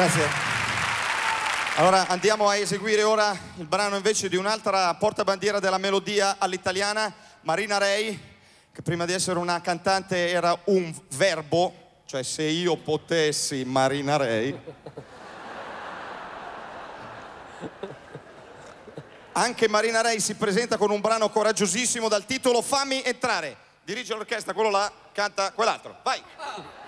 Grazie. Allora andiamo a eseguire ora il brano invece di un'altra portabandiera della melodia all'italiana, Marina Rei, che prima di essere una cantante era un verbo, cioè se io potessi Marina Rei. Anche Marina Rei si presenta con un brano coraggiosissimo dal titolo Fammi entrare. Dirige l'orchestra quello là, canta quell'altro. Vai!